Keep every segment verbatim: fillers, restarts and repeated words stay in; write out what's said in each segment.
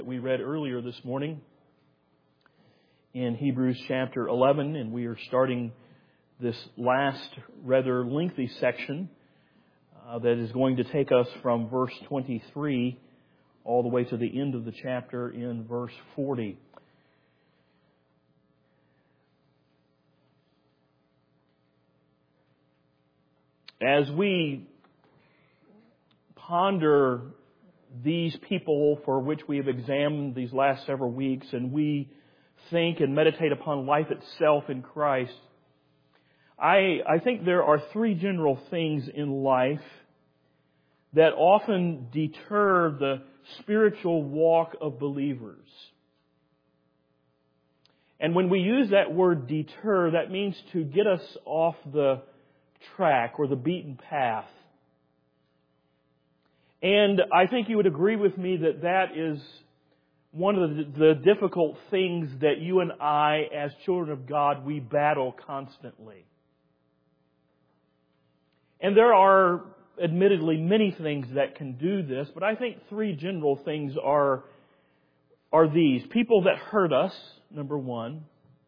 We read earlier this morning in Hebrews chapter eleven, and we are starting this last rather lengthy section uh, that is going to take us from verse twenty-three all the way to the end of the chapter in verse forty. As we ponder these people for which we have examined these last several weeks, and we think and meditate upon life itself in Christ, I, I think there are three general things in life that often deter the spiritual walk of believers. And when we use that word deter, that means to get us off the track or the beaten path. And I think you would agree with me that that is one of the, the difficult things that you and I, as children of God, we battle constantly. And there are, admittedly, many things that can do this, but I think three general things are, are these. People that hurt us, number one.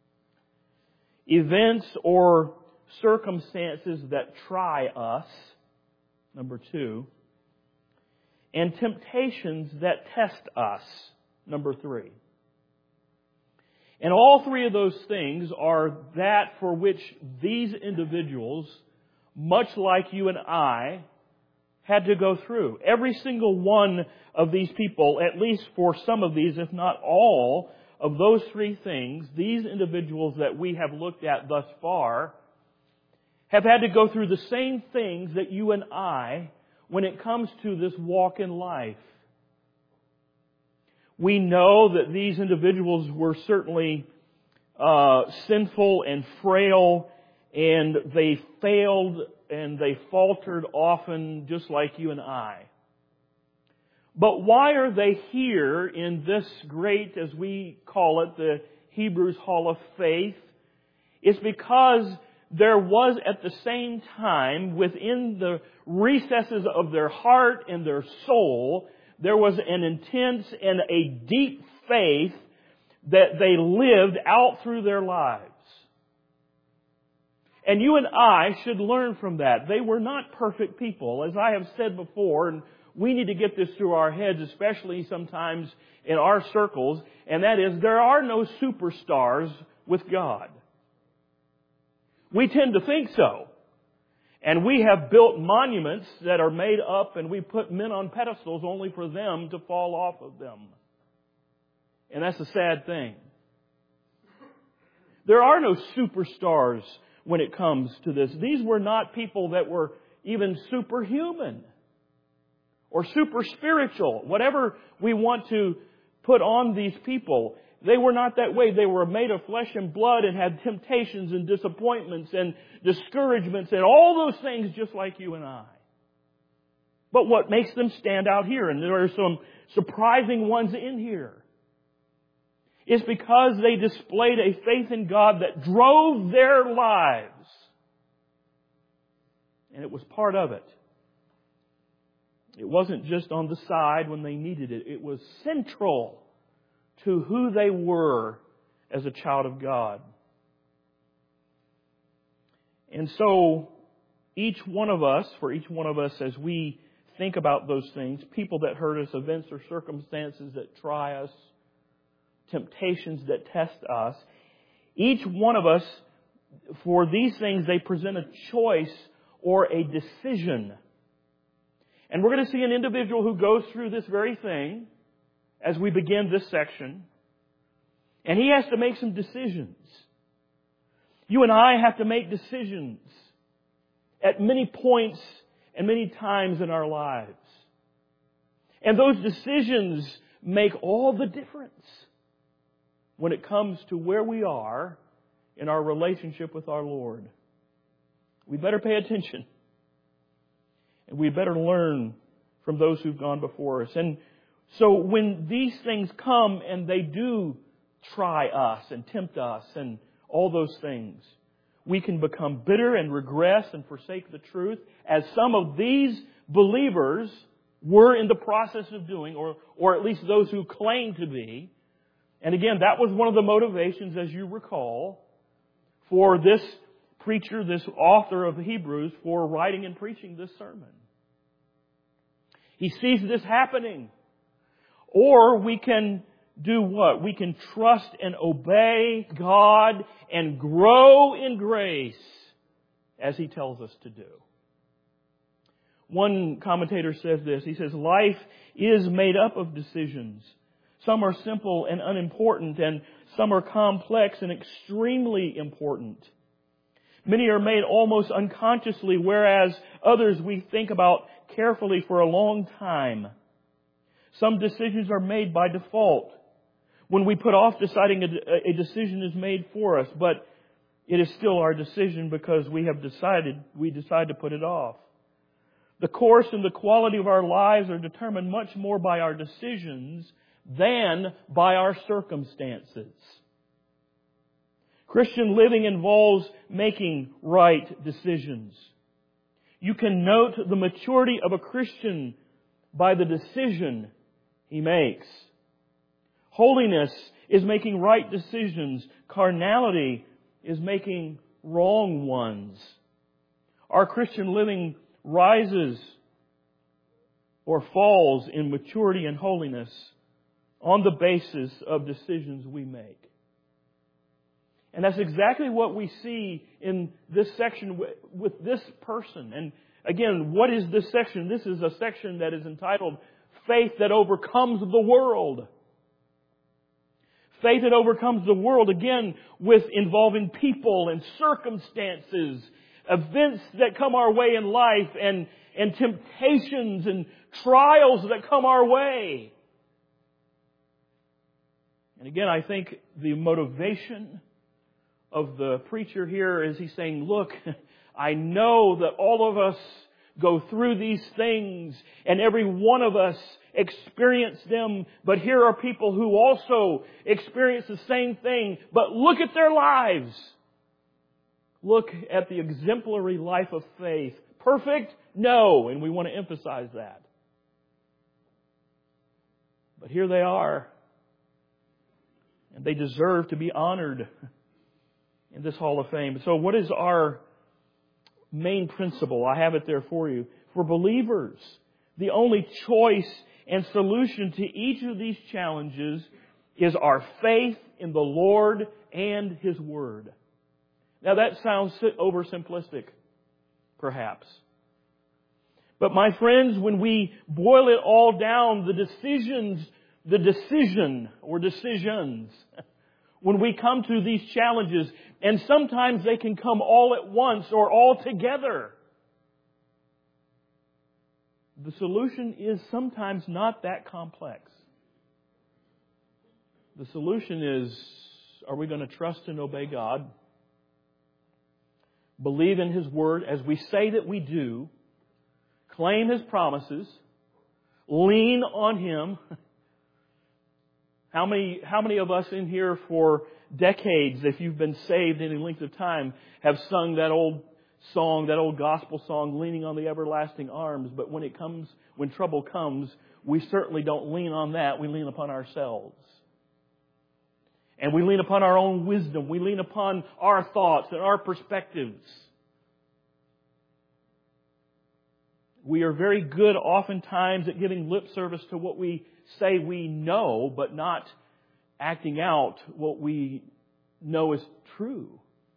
Events or circumstances that try us, number two. And temptations that test us, number three. And all three of those things are that for which these individuals, much like you and I, had to go through. Every single one of these people, at least for some of these, if not all, of those three things, these individuals that we have looked at thus far, have had to go through the same things that you and I when it comes to this walk in life. We know that these individuals were certainly uh, sinful and frail, and they failed and they faltered often, just like you and I. But why are they here in this great, as we call it, the Hebrews Hall of Faith? It's because there was at the same time, within the recesses of their heart and their soul, there was an intense and a deep faith that they lived out through their lives. And you and I should learn from that. They were not perfect people, as I have said before, and we need to get this through our heads, especially sometimes in our circles, and that is, there are no superstars with God. We tend to think so. And we have built monuments that are made up, and we put men on pedestals only for them to fall off of them. And that's a sad thing. There are no superstars when it comes to this. These were not people that were even superhuman or super spiritual, whatever we want to put on these people. They were not that way. They were made of flesh and blood and had temptations and disappointments and discouragements and all those things just like you and I. But what makes them stand out here, and there are some surprising ones in here, is because they displayed a faith in God that drove their lives. And it was part of it. It wasn't just on the side when they needed it. It was central to who they were as a child of God. And so, each one of us, for each one of us, as we think about those things, people that hurt us, events or circumstances that try us, temptations that test us, each one of us, for these things, they present a choice or a decision. And we're going to see an individual who goes through this very thing as we begin this section. And he has to make some decisions. You and I have to make decisions at many points and many times in our lives. And those decisions make all the difference when it comes to where we are in our relationship with our Lord. We better pay attention. And we better learn from those who've gone before us. And so when these things come and they do try us and tempt us and all those things, we can become bitter and regress and forsake the truth, as some of these believers were in the process of doing, or, or at least those who claim to be. And again, that was one of the motivations, as you recall, for this preacher, this author of Hebrews, for writing and preaching this sermon. He sees this happening. Or we can do what? We can trust and obey God and grow in grace as He tells us to do. One commentator says this. He says, life is made up of decisions. Some are simple and unimportant, and some are complex and extremely important. Many are made almost unconsciously, whereas others we think about carefully for a long time. Some decisions are made by default. When we put off deciding, a, a decision is made for us, but it is still our decision because we have decided, we decide to put it off. The course and the quality of our lives are determined much more by our decisions than by our circumstances. Christian living involves making right decisions. You can note the maturity of a Christian by the decision he makes. Holiness is making right decisions. Carnality is making wrong ones. Our Christian living rises or falls in maturity and holiness on the basis of decisions we make. And that's exactly what we see in this section with this person. And again, what is this section? This is a section that is entitled Faith That Overcomes the World. Faith that overcomes the world, again, with involving people and circumstances, events that come our way in life, and, and temptations and trials that come our way. And again, I think the motivation of the preacher here is he's saying, look, I know that all of us go through these things and every one of us experience them, but here are people who also experience the same thing, but look at their lives. Look at the exemplary life of faith. Perfect? No, and we want to emphasize that. But here they are, and they deserve to be honored in this Hall of Fame. So what is our main principle? I have it there for you. For believers, the only choice and solution to each of these challenges is our faith in the Lord and His Word. Now that sounds oversimplistic, perhaps. But my friends, when we boil it all down, the decisions, the decision or decisions, when we come to these challenges, and sometimes they can come all at once or all together, the solution is sometimes not that complex. The solution is, are we going to trust and obey God? Believe in His Word as we say that we do. Claim His promises. Lean on Him. How many, how many of us in here for decades, if you've been saved any length of time, have sung that old song, that old gospel song, leaning on the everlasting arms? But when it comes, when trouble comes, we certainly don't lean on that. We lean upon ourselves. And we lean upon our own wisdom. We lean upon our thoughts and our perspectives. We are very good oftentimes at giving lip service to what we say we know, but not acting out what we know is true.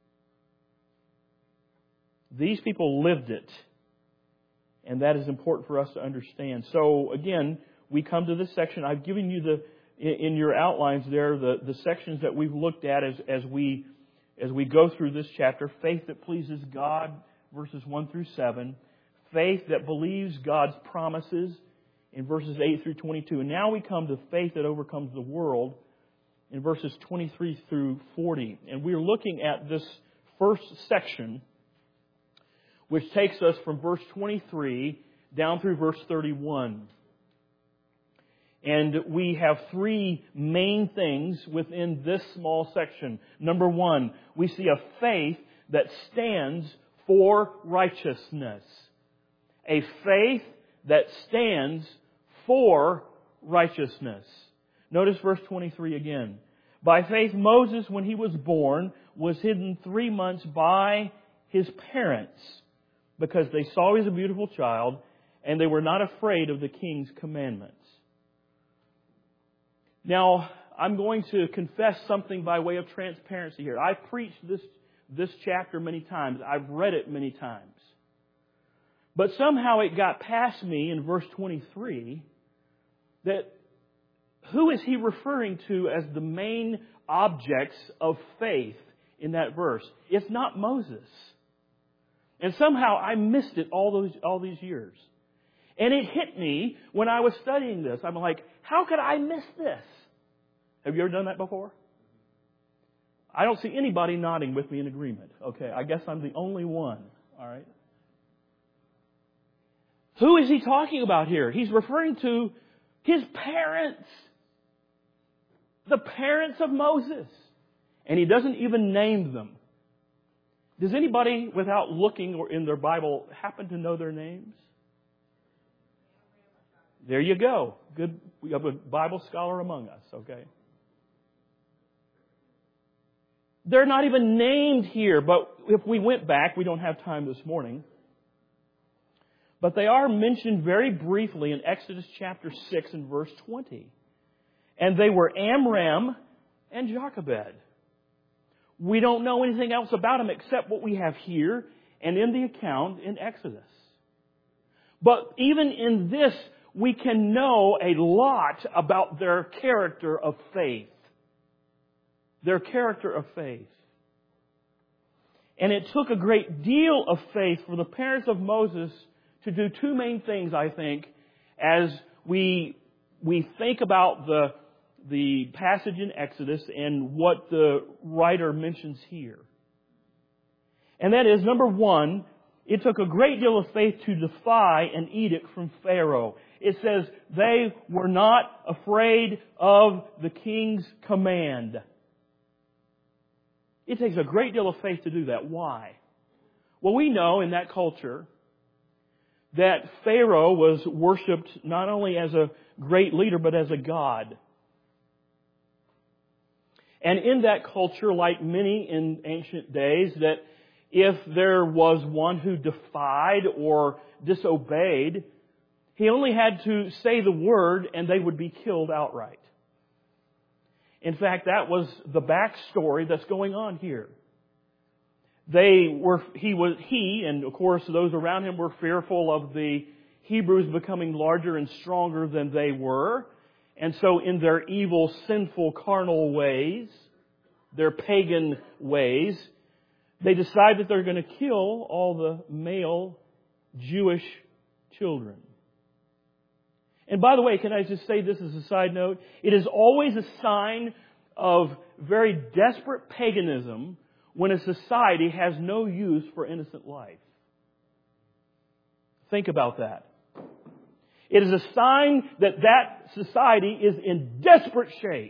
These people lived it. And that is important for us to understand. So again, we come to this section. I've given you the, in your outlines there, the, the sections that we've looked at as, as we, as we go through this chapter. Faith that pleases God, verses one through seven. Faith that believes God's promises in verses eight through twenty-two. And now we come to faith that overcomes the world in verses twenty-three through forty. And we're looking at this first section, which takes us from verse twenty-three down through verse thirty-one. And we have three main things within this small section. Number one, we see a faith that stands for righteousness. A faith that stands for righteousness. Notice verse twenty-three again. By faith, Moses, when he was born, was hidden three months by his parents because they saw he was a beautiful child and they were not afraid of the king's commandments. Now, I'm going to confess something by way of transparency here. I've preached this, this chapter many times. I've read it many times. But somehow it got past me in verse twenty-three that who is he referring to as the main objects of faith in that verse? It's not Moses. And somehow I missed it all those all these years. And it hit me when I was studying this. I'm like, how could I miss this? Have you ever done that before? I don't see anybody nodding with me in agreement. Okay, I guess I'm the only one. All right. Who is he talking about here? He's referring to his parents. The parents of Moses. And he doesn't even name them. Does anybody, without looking or in their Bible, happen to know their names? There you go. Good. We have a Bible scholar among us, okay? They're not even named here, but if we went back, we don't have time this morning. But they are mentioned very briefly in Exodus chapter six and verse twenty. And they were Amram and Jochebed. We don't know anything else about them except what we have here and in the account in Exodus. But even in this, we can know a lot about their character of faith. Their character of faith. And it took a great deal of faith for the parents of Moses to do two main things, I think, as we we think about the the passage in Exodus and what the writer mentions here. And that is, number one, it took a great deal of faith to defy an edict from Pharaoh. It says they were not afraid of the king's command. It takes a great deal of faith to do that. Why? Well, we know in that culture that Pharaoh was worshipped not only as a great leader, but as a god. And in that culture, like many in ancient days, that if there was one who defied or disobeyed, he only had to say the word and they would be killed outright. In fact, that was the backstory that's going on here. They were, he was, he, and of course those around him were fearful of the Hebrews becoming larger and stronger than they were. And so in their evil, sinful, carnal ways, their pagan ways, they decide that they're going to kill all the male Jewish children. And by the way, can I just say this as a side note? It is always a sign of very desperate paganism when a society has no use for innocent life. Think about that. It is a sign that that society is in desperate shape.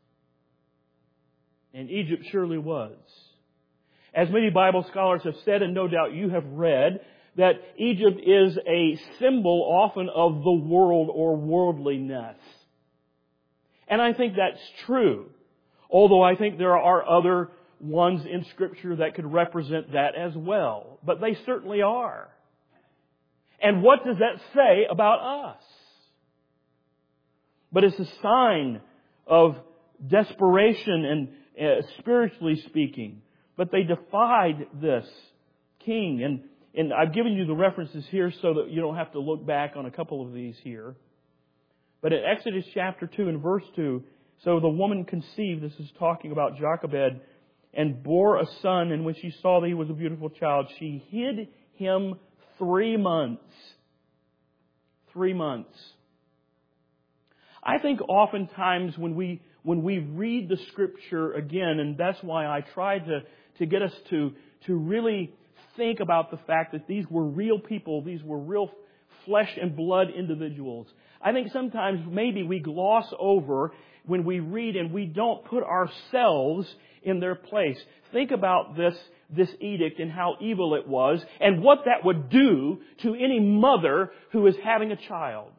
And Egypt surely was. As many Bible scholars have said, and no doubt you have read, that Egypt is a symbol often of the world or worldliness. And I think that's true. Although I think there are other ones in Scripture that could represent that as well. But they certainly are. And what does that say about us? But it's a sign of desperation and uh, spiritually speaking. But they defied this king. And, and I've given you the references here so that you don't have to look back on a couple of these here. But in Exodus chapter two and verse two, so the woman conceived, this is talking about Jochebed, and bore a son, and when she saw that he was a beautiful child, she hid him three months. Three months. I think oftentimes when we when we read the Scripture again, and that's why I tried to, to get us to, to really think about the fact that these were real people, these were real flesh and blood individuals. I think sometimes maybe we gloss over when we read and we don't put ourselves in their place. Think about this this edict and how evil it was and what that would do to any mother who is having a child.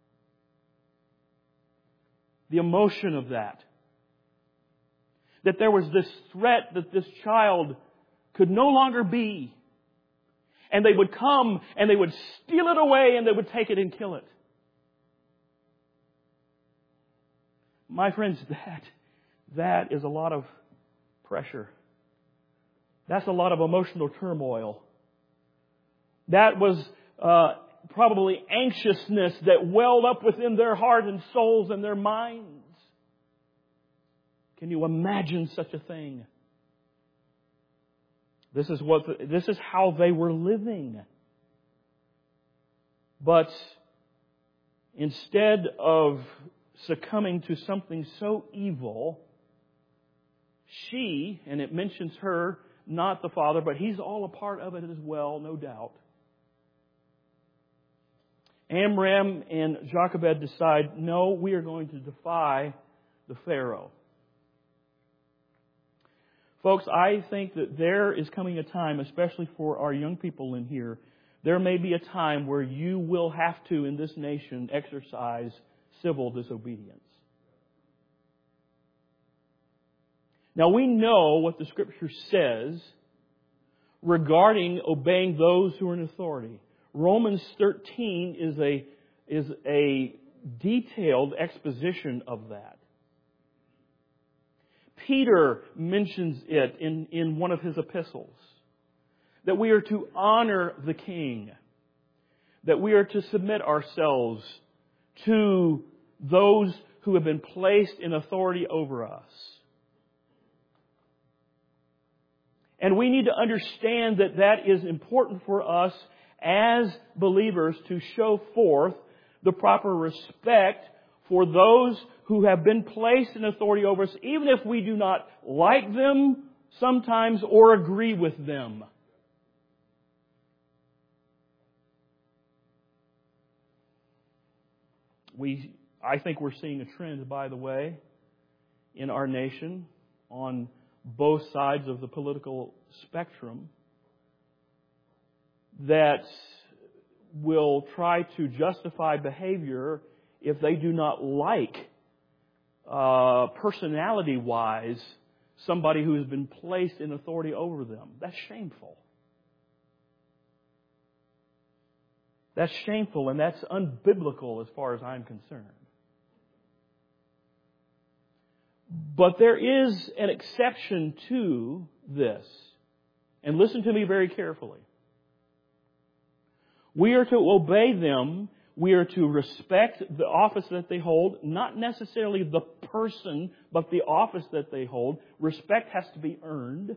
The emotion of that. That there was this threat that this child could no longer be. And they would come and they would steal it away and they would take it and kill it. My friends, that, that is a lot of pressure. That's a lot of emotional turmoil. That was uh, probably anxiousness that welled up within their heart and souls and their minds. Can you imagine such a thing? This is what the, this is how they were living. But instead of succumbing to something so evil, she, and it mentions her, not the father, but he's all a part of it as well, no doubt. Amram and Jochebed decide, no, we are going to defy the Pharaoh. Folks, I think that there is coming a time, especially for our young people in here, there may be a time where you will have to, in this nation, exercise civil disobedience. Now we know what the Scripture says regarding obeying those who are in authority. Romans thirteen is a, is a detailed exposition of that. Peter mentions it in, in one of his epistles. That we are to honor the king. That we are to submit ourselves to those who have been placed in authority over us. And we need to understand that that is important for us as believers to show forth the proper respect for those who have been placed in authority over us, even if we do not like them sometimes or agree with them. We, I think we're seeing a trend, by the way, in our nation on both sides of the political spectrum that will try to justify behavior if they do not like, uh, personality-wise, somebody who has been placed in authority over them. That's shameful. That's shameful and that's unbiblical as far as I'm concerned. But there is an exception to this. And listen to me very carefully. We are to obey them. We are to respect the office that they hold. Not necessarily the person, but the office that they hold. Respect has to be earned.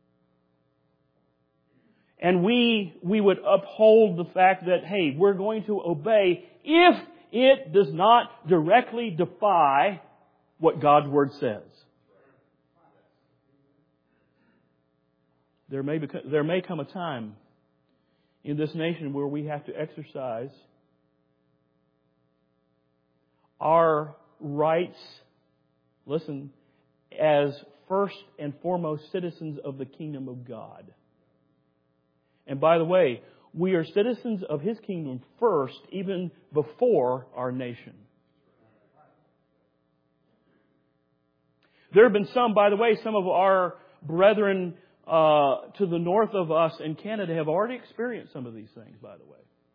And we, we would uphold the fact that, hey, we're going to obey if it does not directly defy what God's Word says. There may, become, there may come a time in this nation where we have to exercise our rights, listen, as first and foremost citizens of the kingdom of God. And by the way, we are citizens of His kingdom first, even before our nation. There have been some, by the way, some of our brethren uh, to the north of us in Canada have already experienced some of these things, by the way.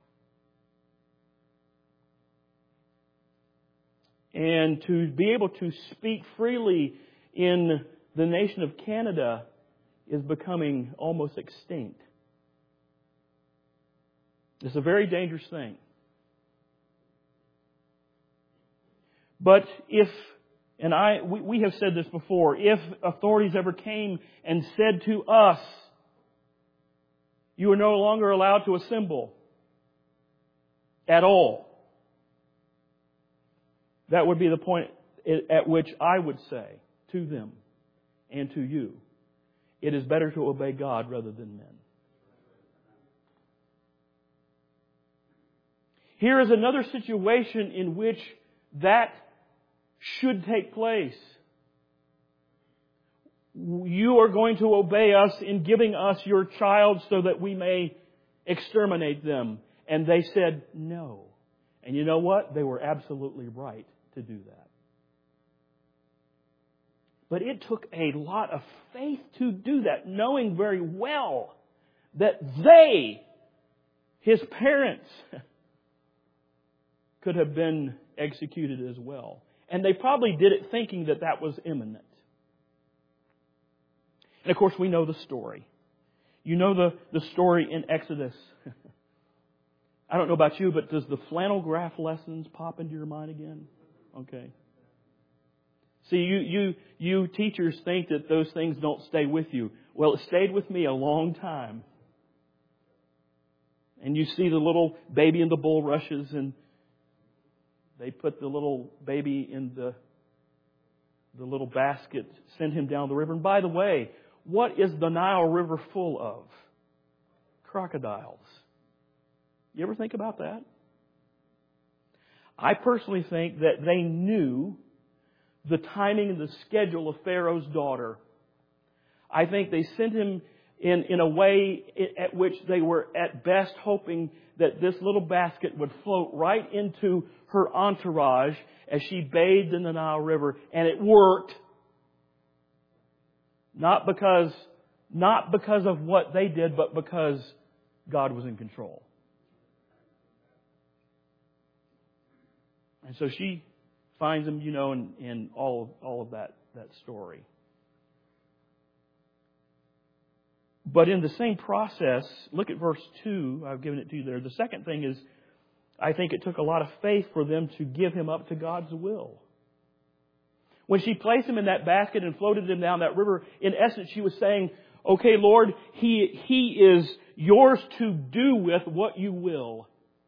And to be able to speak freely in the nation of Canada is becoming almost extinct. It's a very dangerous thing. But if, and I, we, we have said this before, if authorities ever came and said to us, you are no longer allowed to assemble at all, that would be the point at which I would say to them and to you, it is better to obey God rather than men. Here is another situation in which that should take place. you are going to obey us in giving us your child so that we may exterminate them. And they said no. And you know what? They were absolutely right to do that. But it took a lot of faith to do that, knowing very well that they, his parents, could have been executed as well. And they probably did it thinking that that was imminent. And of course we know the story. You know the, the story in Exodus. I don't know about you, but does the flannel graph lessons pop into your mind again? Okay. See, you, you, you teachers think that those things don't stay with you. Well, it stayed with me a long time. And you see the little baby in the bulrushes, and they put the little baby in the, the little basket, send him down the river. And by the way, what is the Nile River full of? Crocodiles. You ever think about that? I personally think that they knew the timing and the schedule of Pharaoh's daughter. I think they sent him in, in a way at which they were at best hoping that this little basket would float right into her entourage as she bathed in the Nile River. And it worked. Not because, not because of what they did, but because God was in control. And so she finds him, you know, in, in all of, all of that, that story. But in the same process, look at verse two. I've given it to you there. The second thing is, I think it took a lot of faith for them to give him up to God's will. When she placed him in that basket and floated him down that river, in essence she was saying, okay, Lord, he, he is yours to do with what you will.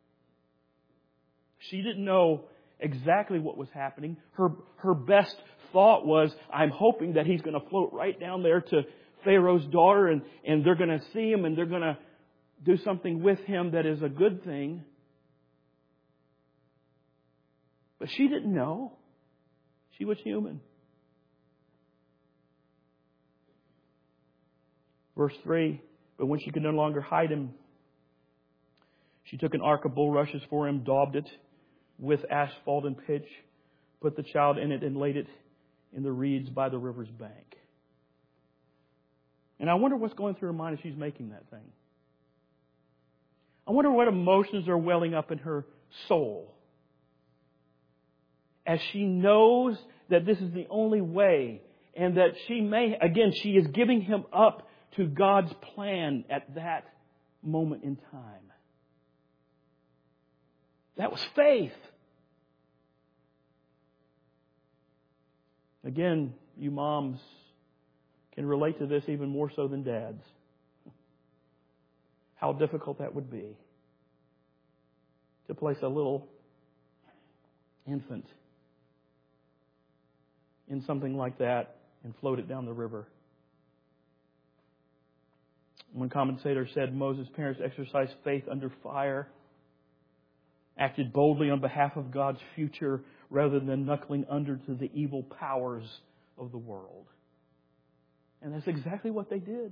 She didn't know exactly what was happening. Her, her best thought was, I'm hoping that he's going to float right down there to Pharaoh's daughter, and, and they're going to see him and they're going to do something with him that is a good thing. But she didn't know. She was human. Verse three, but when she could no longer hide him, she took an ark of bulrushes for him, daubed it with asphalt and pitch, put the child in it, and laid it in the reeds by the river's bank. And I wonder what's going through her mind as she's making that thing. I wonder what emotions are welling up in her soul as she knows that this is the only way, and that she may, again, she is giving him up to God's plan at that moment in time. That was faith. Again, you moms can relate to this even more so than dads. How difficult that would be to place a little infant in something like that and float it down the river. One commentator said Moses' parents exercised faith under fire, acted boldly on behalf of God's future rather than knuckling under to the evil powers of the world. And that's exactly what they did.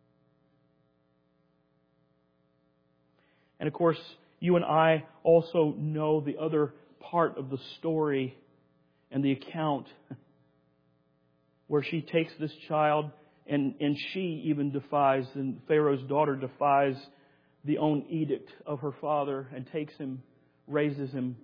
And of course, you and I also know the other part of the story and the account where she takes this child and, and she even defies, and Pharaoh's daughter defies the own edict of her father and takes him, raises him.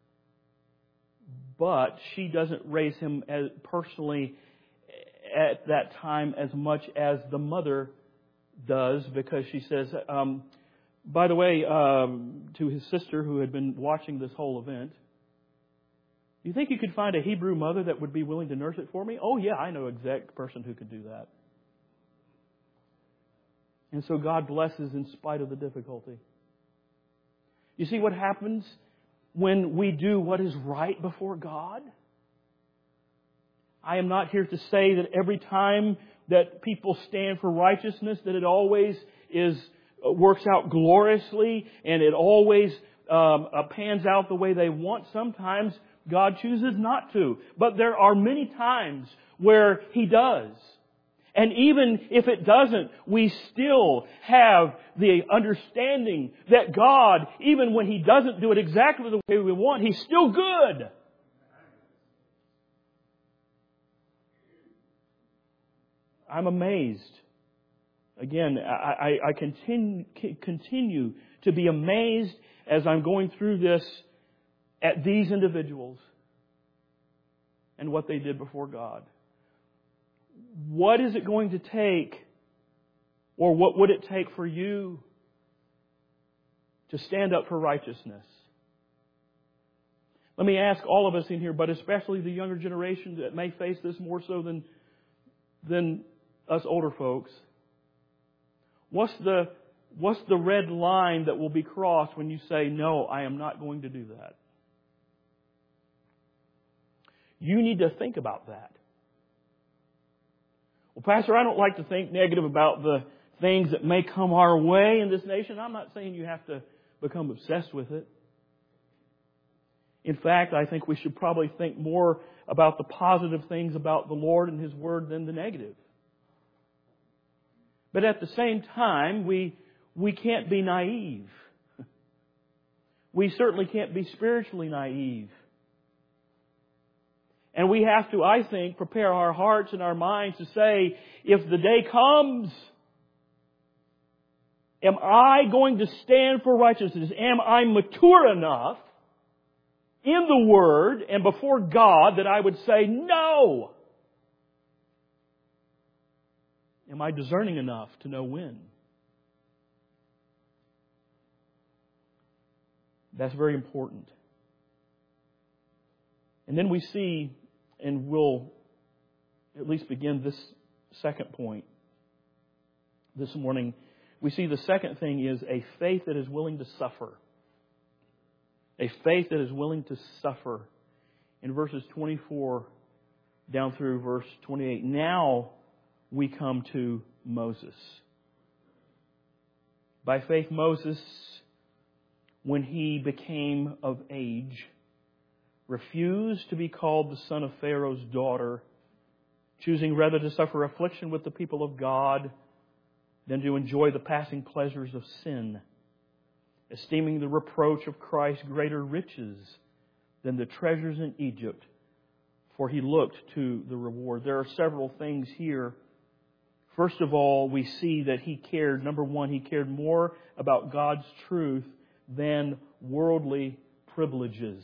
But she doesn't raise him as personally at that time as much as the mother does, because she says, um, by the way, um, to his sister who had been watching this whole event, do you think you could find a Hebrew mother that would be willing to nurse it for me? Oh yeah, I know an exact person who could do that. And so God blesses in spite of the difficulty. You see what happens when we do what is right before God? I am not here to say that every time that people stand for righteousness that it always is works out gloriously and it always um, uh, pans out the way they want. Sometimes God chooses not to. But there are many times where He does. And even if it doesn't, we still have the understanding that God, even when He doesn't do it exactly the way we want, He's still good. I'm amazed. Again, I, I, I continue, continue to be amazed as I'm going through this at these individuals and what they did before God. What is it going to take, or what would it take for you to stand up for righteousness? Let me ask all of us in here, but especially the younger generation that may face this more so than, than us older folks. What's the, what's the red line that will be crossed when you say, no, I am not going to do that? You need to think about that. Well, Pastor, I don't like to think negative about the things that may come our way in this nation. I'm not saying you have to become obsessed with it. In fact, I think we should probably think more about the positive things about the Lord and His Word than the negative. But at the same time, we, we can't be naive. We certainly can't be spiritually naive. And we have to, I think, prepare our hearts and our minds to say, if the day comes, am I going to stand for righteousness? Am I mature enough in the Word and before God that I would say, no? Am I discerning enough to know when? That's very important. And then we see, and we'll at least begin this second point this morning. We see the second thing is a faith that is willing to suffer. A faith that is willing to suffer. In verses twenty-four down through verse twenty-eight. Now we come to Moses. By faith, Moses, when he became of age, refused to be called the son of Pharaoh's daughter, choosing rather to suffer affliction with the people of God than to enjoy the passing pleasures of sin, esteeming the reproach of Christ greater riches than the treasures in Egypt, for he looked to the reward. There are several things here. First of all, we see that he cared, number one, he cared more about God's truth than worldly privileges.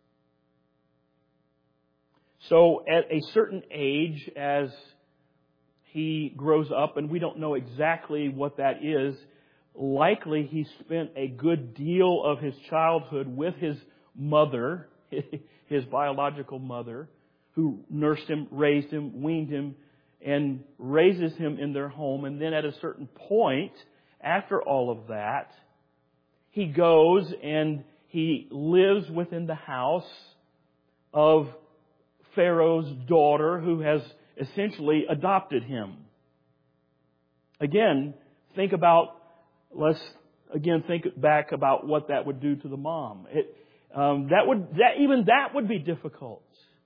So at a certain age, as he grows up, and we don't know exactly what that is, likely he spent a good deal of his childhood with his mother, his biological mother, who nursed him, raised him, weaned him, and raises him in their home. And then at a certain point, after all of that, he goes and he lives within the house of Pharaoh's daughter, who has essentially adopted him. Again, think about, let's again think back about what that would do to the mom. It, um, that would, that even that would be difficult.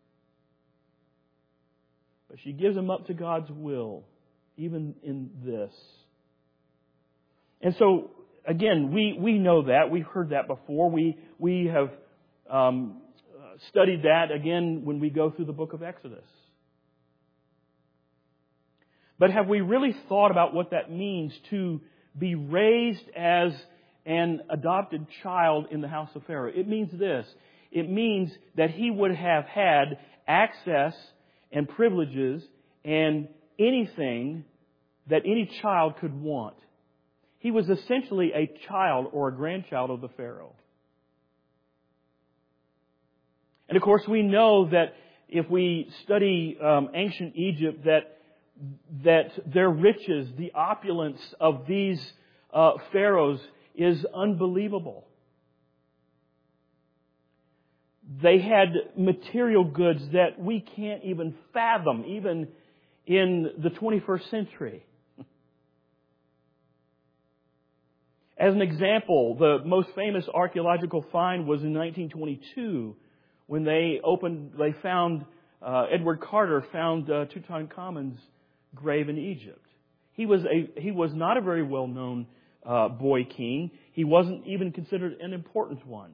But she gives him up to God's will, even in this. And so, again, we, we know that. We've heard that before. We, we have um, studied that again when we go through the book of Exodus. But have we really thought about what that means to be raised as an adopted child in the house of Pharaoh? It means this. It means that he would have had access and privileges and anything that any child could want. He was essentially a child or a grandchild of the Pharaoh. And of course we know that if we study um, ancient Egypt, that that their riches, the opulence of these uh, pharaohs is unbelievable. They had material goods that we can't even fathom, even in the twenty-first century. As an example, the most famous archaeological find was in nineteen twenty-two when they opened, they found, uh, Edward Carter found uh, Tutankhamun's grave in Egypt. He was a he was not a very well-known uh, boy king. He wasn't even considered an important one.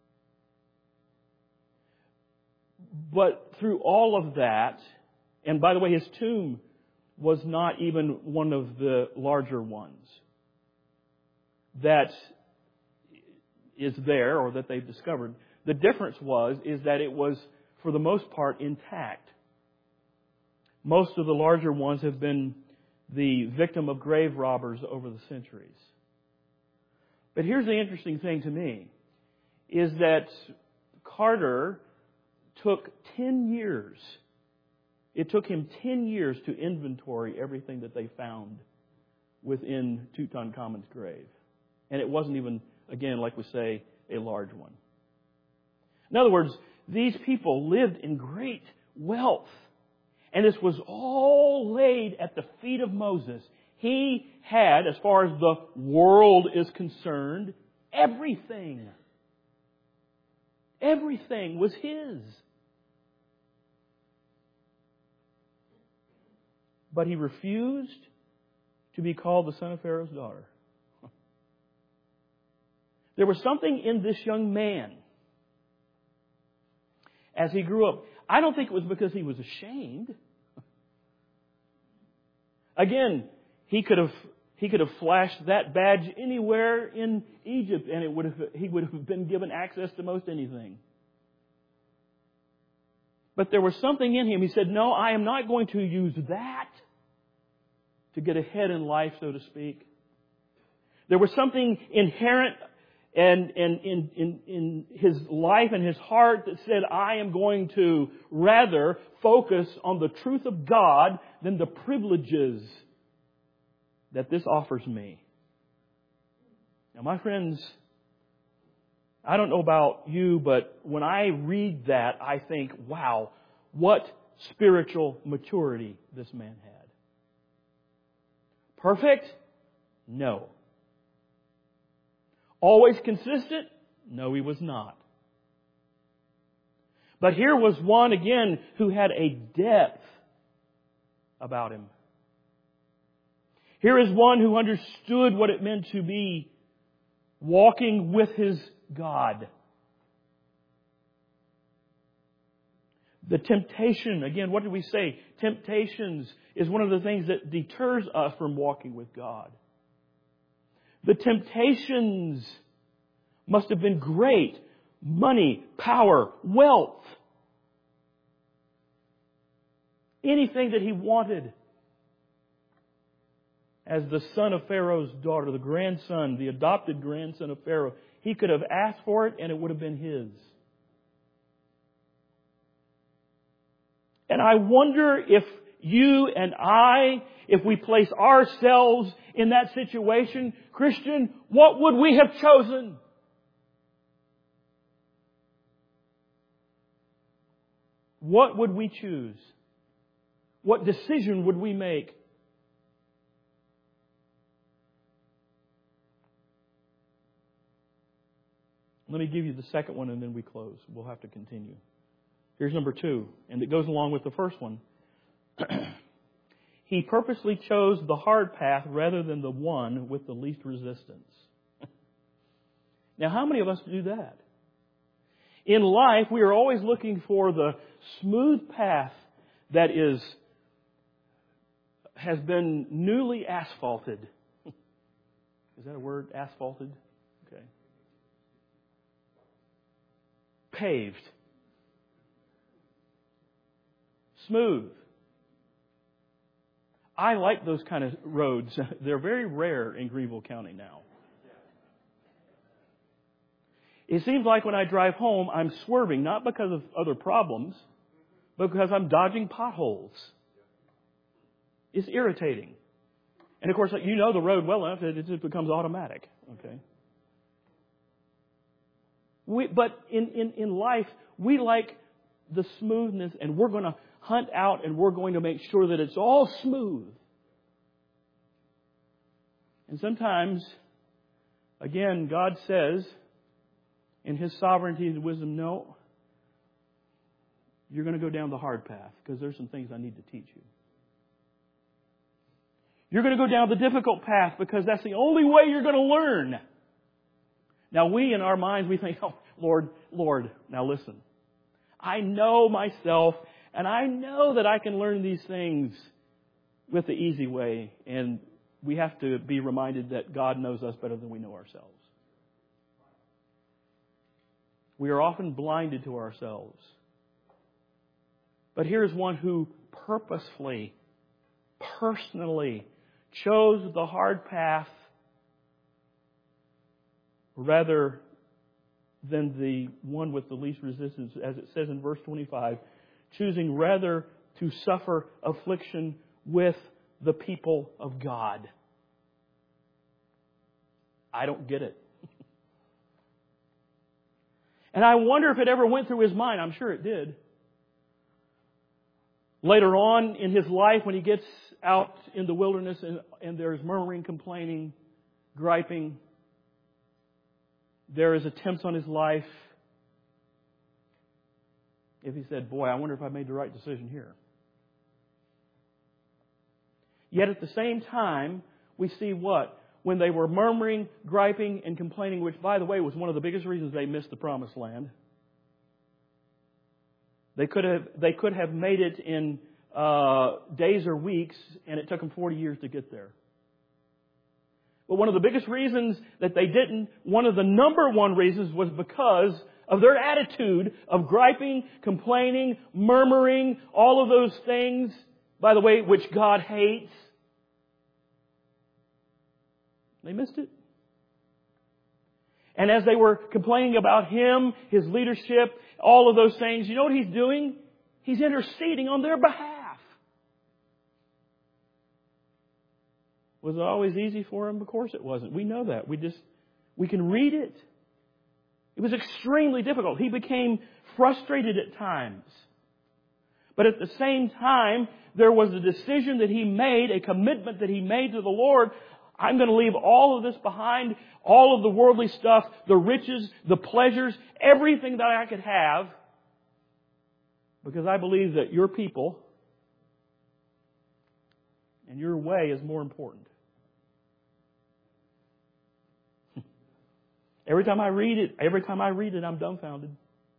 But through all of that, and by the way, his tomb was not even one of the larger ones that is there or that they've discovered. The difference was is that it was, for the most part, intact. Most of the larger ones have been the victim of grave robbers over the centuries. But here's the interesting thing to me, is that Carter took ten years. It took him ten years to inventory everything that they found within Tutankhamun's grave. And it wasn't even, again, like we say, a large one. In other words, these people lived in great wealth. And this was all laid at the feet of Moses. He had, as far as the world is concerned, everything. Everything was his. But he refused to be called the son of Pharaoh's daughter. There was something in this young man as he grew up. I don't think it was because he was ashamed. Again, he could have he could have flashed that badge anywhere in Egypt, and it would have he would have been given access to most anything. But there was something in him. He said, "No, I am not going to use that to get ahead in life, so to speak." There was something inherent and, and in, in, in his life and his heart that said, I am going to rather focus on the truth of God than the privileges that this offers me. Now, my friends, I don't know about you, but when I read that, I think, wow, what spiritual maturity this man had. Perfect? No. Always consistent? No, he was not. But here was one, again, who had a depth about him. Here is one who understood what it meant to be walking with his God. The temptation, again, what did we say? Temptations is one of the things that deters us from walking with God. The temptations must have been great. Money, power, wealth. Anything that he wanted. As the son of Pharaoh's daughter, the grandson, the adopted grandson of Pharaoh, he could have asked for it and it would have been his. And I wonder if you and I, if we place ourselves in that situation, Christian, what would we have chosen? What would we choose? What decision would we make? Let me give you the second one and then we close. We'll have to continue. Here's number two, and it goes along with the first one. He purposely chose the hard path rather than the one with the least resistance. Now, how many of us do that? In life, we are always looking for the smooth path that is has been newly asphalted. Is that a word? Asphalted? Okay. Paved. Smooth. I like those kind of roads. They're very rare in Greenville County now. It seems like when I drive home, I'm swerving, not because of other problems, but because I'm dodging potholes. It's irritating. And of course, you know the road well enough that it just becomes automatic. Okay. We, but in, in, in life, we like the smoothness, and we're going to hunt out and we're going to make sure that it's all smooth. And sometimes, again, God says in His sovereignty and wisdom, no, you're going to go down the hard path because there's some things I need to teach you. You're going to go down the difficult path because that's the only way you're going to learn. Now we, in our minds, we think, oh, Lord, Lord, now listen. I know myself, and I know that I can learn these things with the easy way. And we have to be reminded that God knows us better than we know ourselves. We are often blinded to ourselves. But here's one who purposefully, personally chose the hard path rather than the one with the least resistance, as it says in verse twenty-five, choosing rather to suffer affliction with the people of God. I don't get it. And I wonder if it ever went through his mind. I'm sure it did. Later on in his life, when he gets out in the wilderness and, and there's murmuring, complaining, griping, there is attempts on his life. If he said, boy, I wonder if I made the right decision here. Yet at the same time, we see what? When they were murmuring, griping, and complaining, which, by the way, was one of the biggest reasons they missed the promised land. They could have they could have made it in uh, days or weeks, and it took them forty years to get there. But one of the biggest reasons that they didn't, one of the number one reasons, was because of their attitude of griping, complaining, murmuring, all of those things, by the way, which God hates. They missed it. And as they were complaining about Him, His leadership, all of those things, you know what He's doing? He's interceding on their behalf. Was it always easy for Him? Of course it wasn't. We know that. We just, we can read it. It was extremely difficult. He became frustrated at times. But at the same time, there was a decision that He made, a commitment that He made to the Lord. I'm going to leave all of this behind, all of the worldly stuff, the riches, the pleasures, everything that I could have, because I believe that your people and your way is more important. Every time I read it, every time I read it, I'm dumbfounded.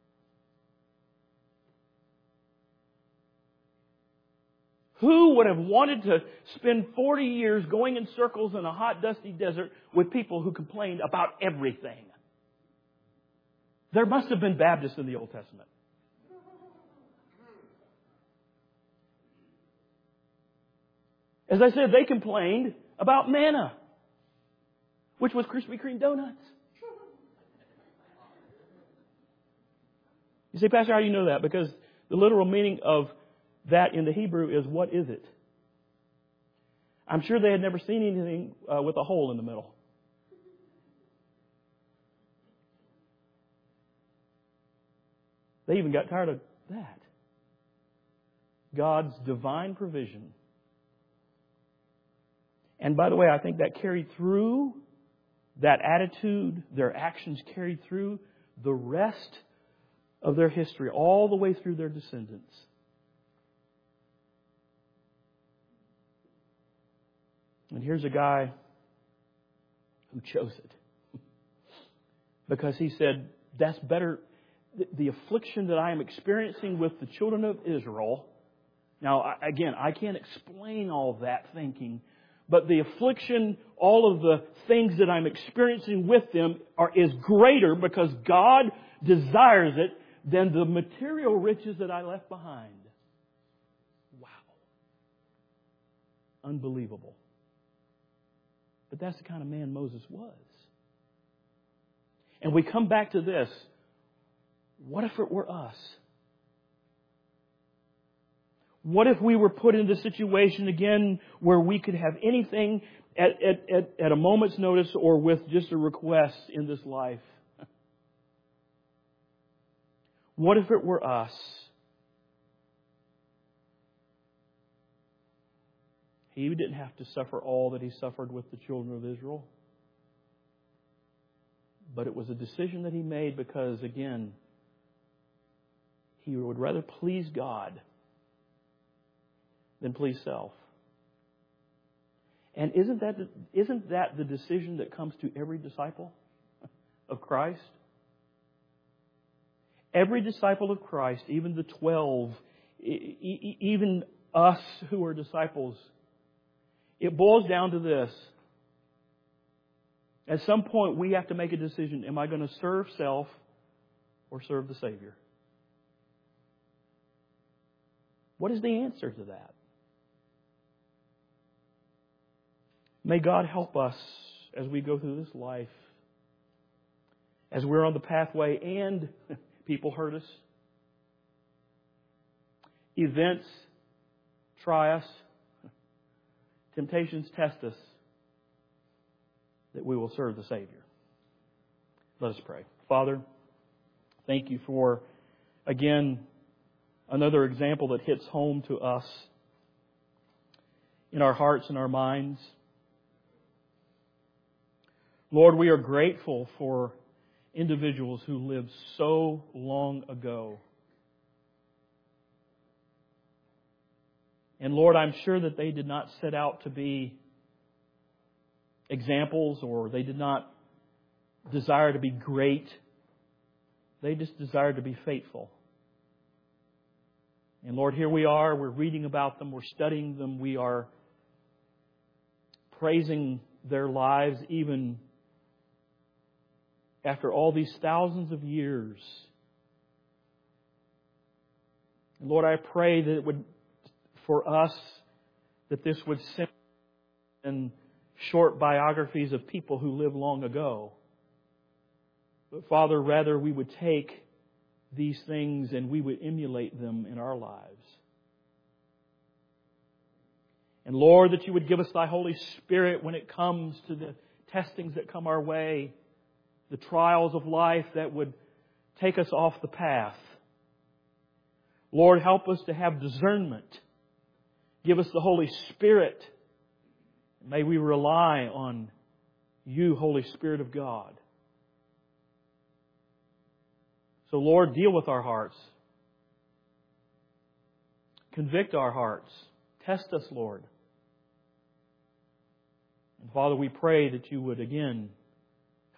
Who would have wanted to spend forty years going in circles in a hot, dusty desert with people who complained about everything? There must have been Baptists in the Old Testament. As I said, they complained about manna, which was Krispy Kreme donuts. You say, Pastor, how do you know that? Because the literal meaning of that in the Hebrew is, what is it? I'm sure they had never seen anything uh, with a hole in the middle. They even got tired of that. God's divine provision. And by the way, I think that carried through, that attitude, their actions carried through the rest of their history, all the way through their descendants. And here's a guy who chose it. Because he said, that's better. The affliction that I am experiencing with the children of Israel. Now, again, I can't explain all of that thinking. But the affliction, all of the things that I'm experiencing with them are is greater because God desires it than the material riches that I left behind. Wow. Unbelievable. But that's the kind of man Moses was. And we come back to this. What if it were us? What if we were put in the situation again where we could have anything at, at, at, at a moment's notice or with just a request in this life? What if it were us? He didn't have to suffer all that He suffered with the children of Israel. But it was a decision that He made because, again, He would rather please God than please self. And isn't that, isn't that the decision that comes to every disciple of Christ? Every disciple of Christ, even the twelve, even us who are disciples, it boils down to this. At some point, we have to make a decision. Am I going to serve self or serve the Savior? What is the answer to that? May God help us as we go through this life, as we're on the pathway and people hurt us, events try us, temptations test us, that we will serve the Savior. Let us pray. Father, thank you for, again, another example that hits home to us in our hearts and our minds. Lord, we are grateful for individuals who lived so long ago. And Lord, I'm sure that they did not set out to be examples, or they did not desire to be great. They just desired to be faithful. And Lord, here we are. We're reading about them. We're studying them. We are praising their lives even after all these thousands of years. And Lord, I pray that it would, for us, that this would simply in short biographies of people who lived long ago. But Father, rather we would take these things and we would emulate them in our lives. And Lord, that you would give us Thy Holy Spirit when it comes to the testings that come our way, the trials of life that would take us off the path. Lord, help us to have discernment. Give us the Holy Spirit. May we rely on You, Holy Spirit of God. So, Lord, deal with our hearts. Convict our hearts. Test us, Lord. And Father, we pray that You would again